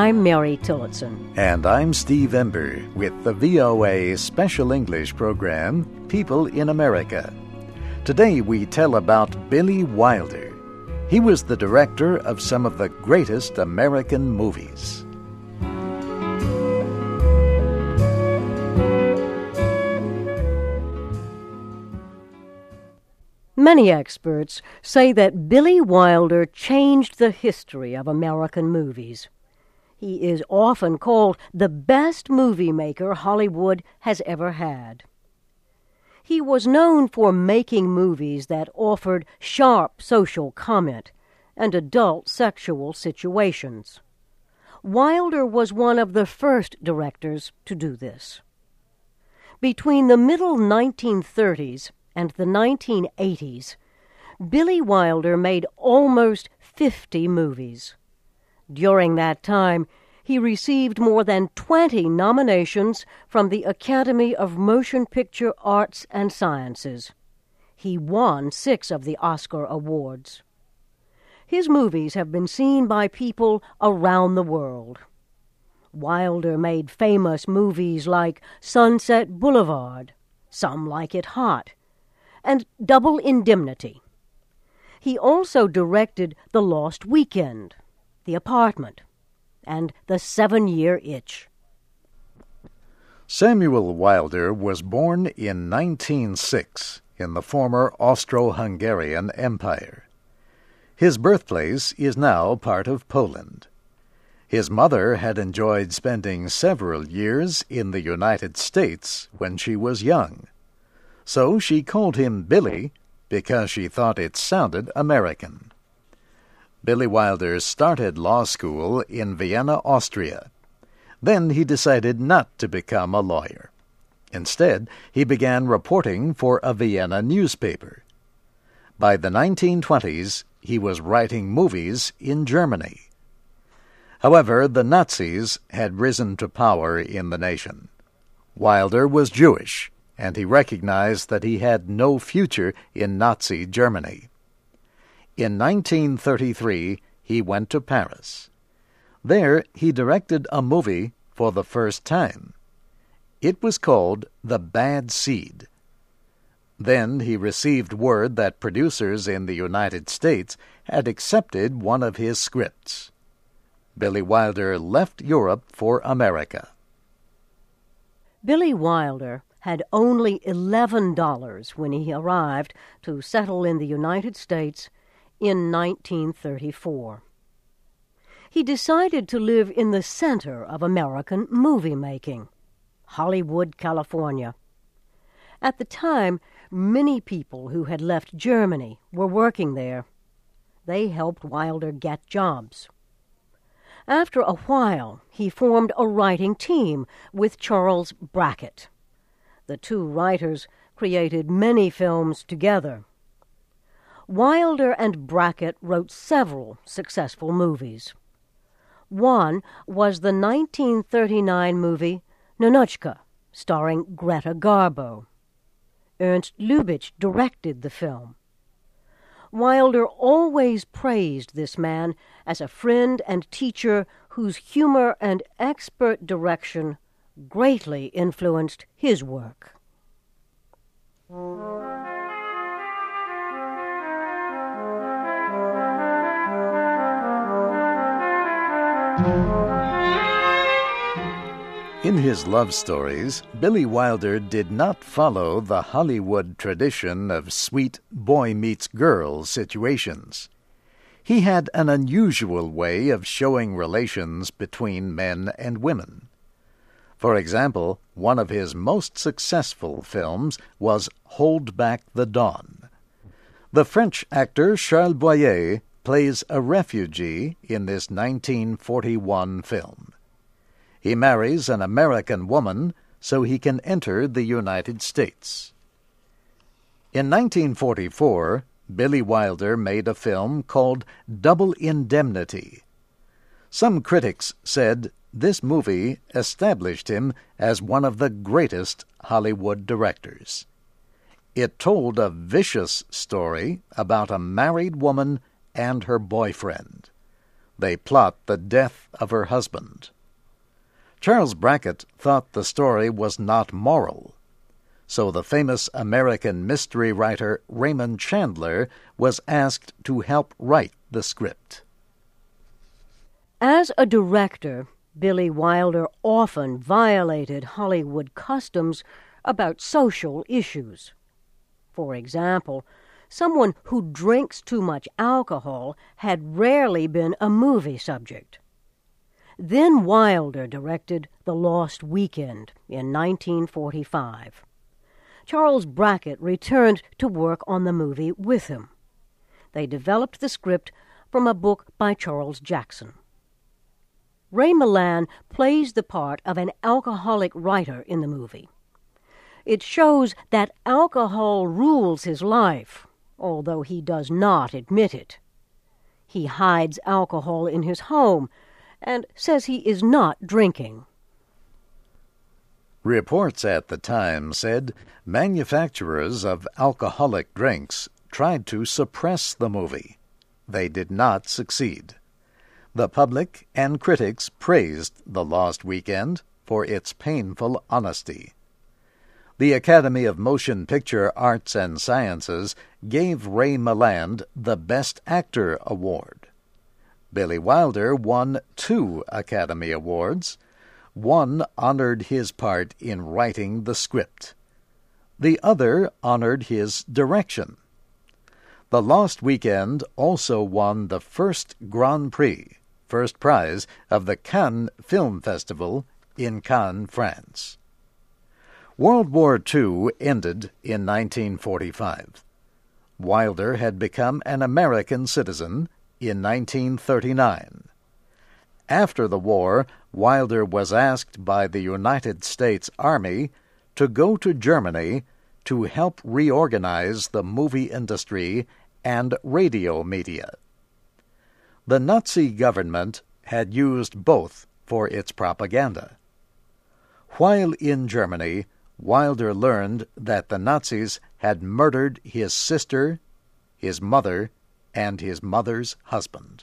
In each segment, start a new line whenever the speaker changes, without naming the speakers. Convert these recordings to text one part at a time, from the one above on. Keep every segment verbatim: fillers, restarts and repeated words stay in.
I'm Mary Tillotson.
And I'm Steve Ember with the V O A Special English program, People in America. Today we tell about Billy Wilder. He was the director of some of the greatest American movies.
Many experts say that Billy Wilder changed the history of American movies. He is often called the best movie maker Hollywood has ever had. He was known for making movies that offered sharp social comment and adult sexual situations. Wilder was one of the first directors to do this. Between the middle nineteen thirties and the nineteen eighties, Billy Wilder made almost fifty movies. During that time, he received more than twenty nominations from the Academy of Motion Picture Arts and Sciences. He won six of the Oscar Awards. His movies have been seen by people around the world. Wilder made famous movies like Sunset Boulevard, Some Like It Hot, and Double Indemnity. He also directed The Lost Weekend, The Apartment, and The Seven-Year Itch.
Samuel Wilder was born in nineteen oh six in the former Austro-Hungarian Empire. His birthplace is now part of Poland. His mother had enjoyed spending several years in the United States when she was young. So she called him Billy because she thought it sounded American. Billy Wilder started law school in Vienna, Austria. Then he decided not to become a lawyer. Instead, he began reporting for a Vienna newspaper. By the nineteen twenties, he was writing movies in Germany. However, the Nazis had risen to power in the nation. Wilder was Jewish, and he recognized that he had no future in Nazi Germany. In nineteen thirty-three, he went to Paris. There, he directed a movie for the first time. It was called The Bad Seed. Then he received word that producers in the United States had accepted one of his scripts. Billy Wilder left Europe for America.
Billy Wilder had only eleven dollars when he arrived to settle in the United States in nineteen thirty-four. He decided to live in the center of American movie-making, Hollywood, California. At the time, many people who had left Germany were working there. They helped Wilder get jobs. After a while, he formed a writing team with Charles Brackett. The two writers created many films together. Wilder and Brackett wrote several successful movies. One was the nineteen thirty-nine movie Ninotchka, starring Greta Garbo. Ernst Lubitsch directed the film. Wilder always praised this man as a friend and teacher whose humor and expert direction greatly influenced his work.
In his love stories, Billy Wilder did not follow the Hollywood tradition of sweet boy-meets-girl situations. He had an unusual way of showing relations between men and women. For example, one of his most successful films was Hold Back the Dawn. The French actor Charles Boyer plays a refugee in this nineteen forty-one film. He marries an American woman so he can enter the United States. In nineteen forty-four, Billy Wilder made a film called Double Indemnity. Some critics said this movie established him as one of the greatest Hollywood directors. It told a vicious story about a married woman and her boyfriend. They plot the death of her husband. Charles Brackett thought the story was not moral, so the famous American mystery writer Raymond Chandler was asked to help write the script.
As a director, Billy Wilder often violated Hollywood customs about social issues. For example, someone who drinks too much alcohol had rarely been a movie subject. Then Wilder directed The Lost Weekend in nineteen forty-five. Charles Brackett returned to work on the movie with him. They developed the script from a book by Charles Jackson. Ray Milland plays the part of an alcoholic writer in the movie. It shows that alcohol rules his life, although he does not admit it. He hides alcohol in his home and says he is not drinking.
Reports at the time said manufacturers of alcoholic drinks tried to suppress the movie. They did not succeed. The public and critics praised The Lost Weekend for its painful honesty. The Academy of Motion Picture Arts and Sciences gave Ray Milland the Best Actor award. Billy Wilder won two Academy Awards. One honored his part in writing the script. The other honored his direction. The Lost Weekend also won the first Grand Prix, first prize, of the Cannes Film Festival in Cannes, France. World War Two ended in nineteen forty-five. Wilder had become an American citizen in nineteen thirty-nine. After the war, Wilder was asked by the United States Army to go to Germany to help reorganize the movie industry and radio media. The Nazi government had used both for its propaganda. While in Germany, Wilder learned that the Nazis had murdered his sister, his mother, and his mother's husband.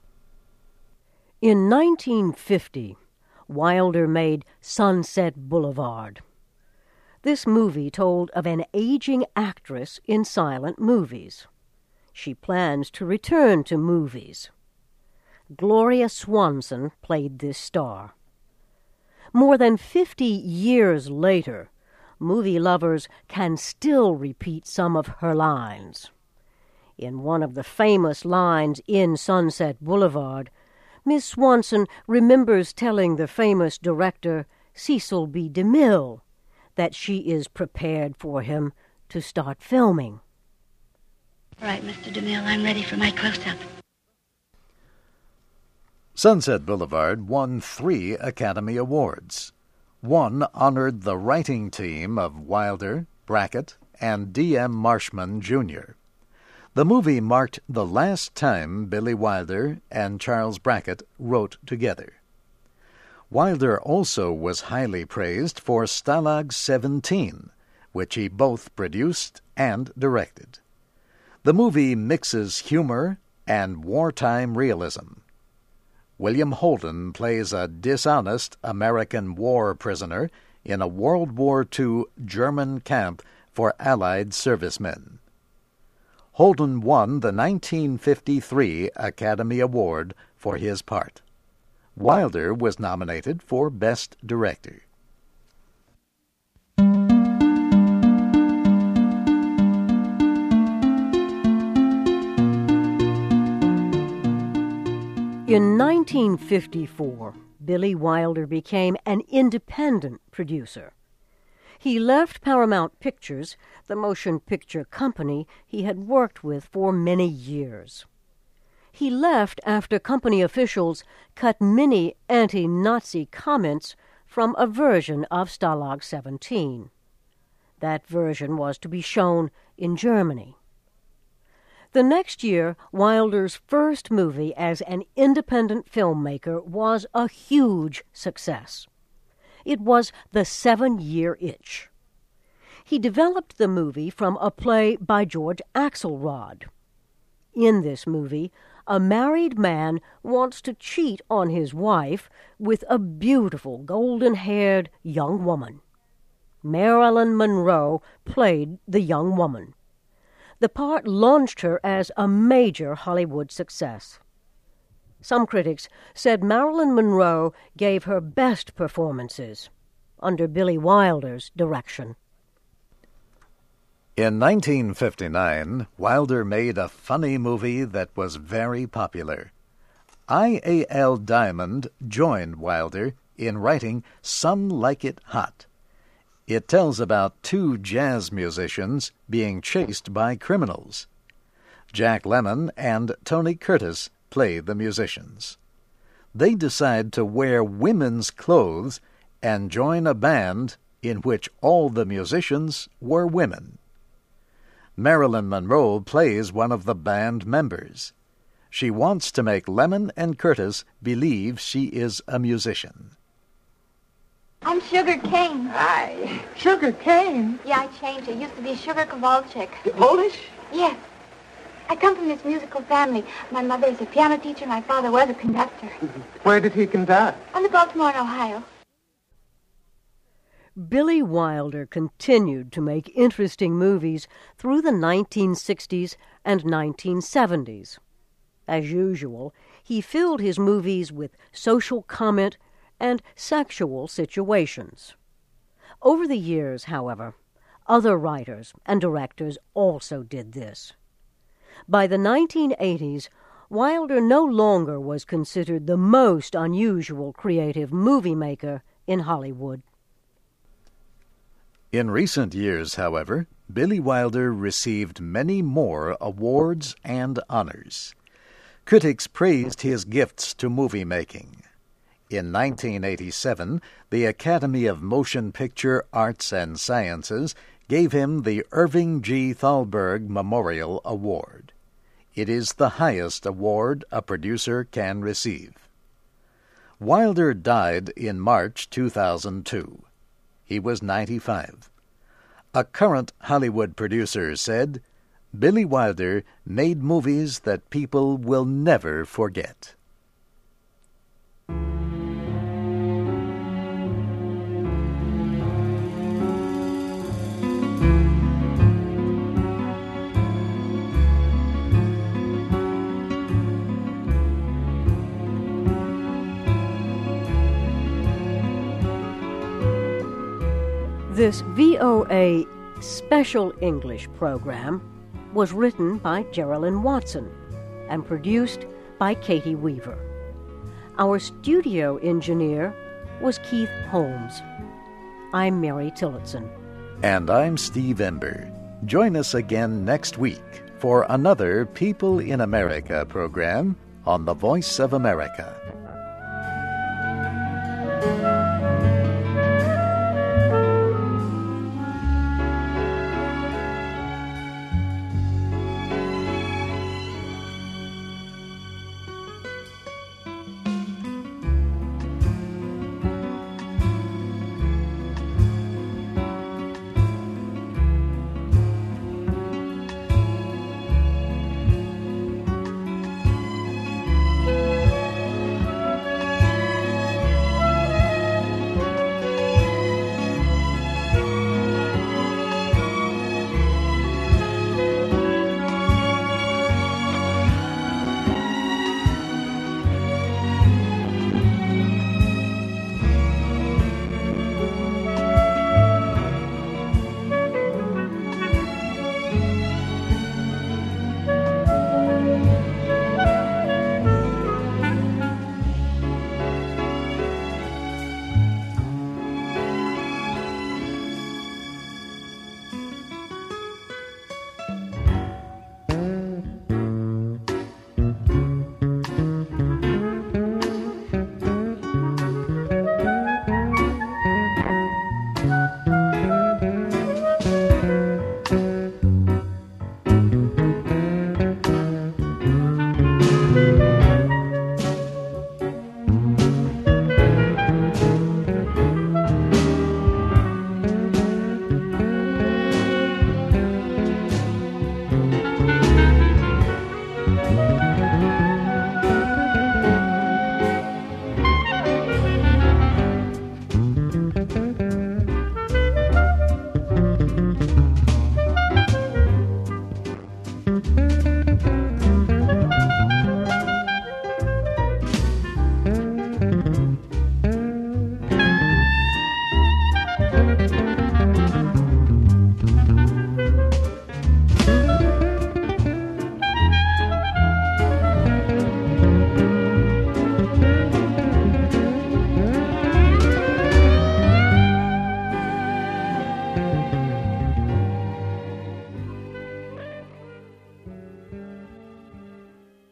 In nineteen fifty, Wilder made Sunset Boulevard. This movie told of an aging actress in silent movies. She plans to return to movies. Gloria Swanson played this star. More than fifty years later, movie lovers can still repeat some of her lines. In one of the famous lines in Sunset Boulevard, Miss Swanson remembers telling the famous director, Cecil B. DeMille, that she is prepared for him to start filming.
All right, Mister DeMille, I'm ready for my close-up.
Sunset Boulevard won three Academy Awards. One honored the writing team of Wilder, Brackett, and D M Marshman, Junior The movie marked the last time Billy Wilder and Charles Brackett wrote together. Wilder also was highly praised for Stalag seventeen, which he both produced and directed. The movie mixes humor and wartime realism. William Holden plays a dishonest American war prisoner in a World War Two German camp for Allied servicemen. Holden won the nineteen fifty-three Academy Award for his part. Wilder was nominated for Best Director.
In nineteen fifty-four, Billy Wilder became an independent producer. He left Paramount Pictures, the motion picture company he had worked with for many years. He left after company officials cut many anti-Nazi comments from a version of Stalag seventeen. That version was to be shown in Germany. The next year, Wilder's first movie as an independent filmmaker was a huge success. It was The Seven-Year Itch. He developed the movie from a play by George Axelrod. In this movie, a married man wants to cheat on his wife with a beautiful golden-haired young woman. Marilyn Monroe played the young woman. The part launched her as a major Hollywood success. Some critics said Marilyn Monroe gave her best performances under Billy Wilder's direction.
In nineteen fifty-nine, Wilder made a funny movie that was very popular. I A L Diamond joined Wilder in writing Some Like It Hot. It tells about two jazz musicians being chased by criminals. Jack Lemmon and Tony Curtis play the musicians. They decide to wear women's clothes and join a band in which all the musicians were women. Marilyn Monroe plays one of the band members. She wants to make Lemmon and Curtis believe she is a musician.
I'm Sugar Cane.
Hi. Sugar Cane?
Yeah, I changed. It used to be Sugar Kowalczyk.
You Polish?
Yes. I come from this musical family. My mother is a piano teacher. My father was a conductor.
Where did he conduct?
On the Baltimore and Ohio.
Billy Wilder continued to make interesting movies through the nineteen sixties and nineteen seventies. As usual, he filled his movies with social comment and sexual situations. Over the years, however, other writers and directors also did this. By the nineteen eighties, Wilder no longer was considered the most unusual creative movie maker in Hollywood.
In recent years, however, Billy Wilder received many more awards and honors. Critics praised his gifts to movie making. In nineteen eighty-seven, the Academy of Motion Picture Arts and Sciences gave him the Irving G. Thalberg Memorial Award. It is the highest award a producer can receive. Wilder died in March two thousand two. He was ninety-five. A current Hollywood producer said, Billy Wilder made movies that people will never forget.
This V O A Special English program was written by Geraldine Watson and produced by Katie Weaver. Our studio engineer was Keith Holmes. I'm Mary Tillotson.
And I'm Steve Ember. Join us again next week for another People in America program on the Voice of America.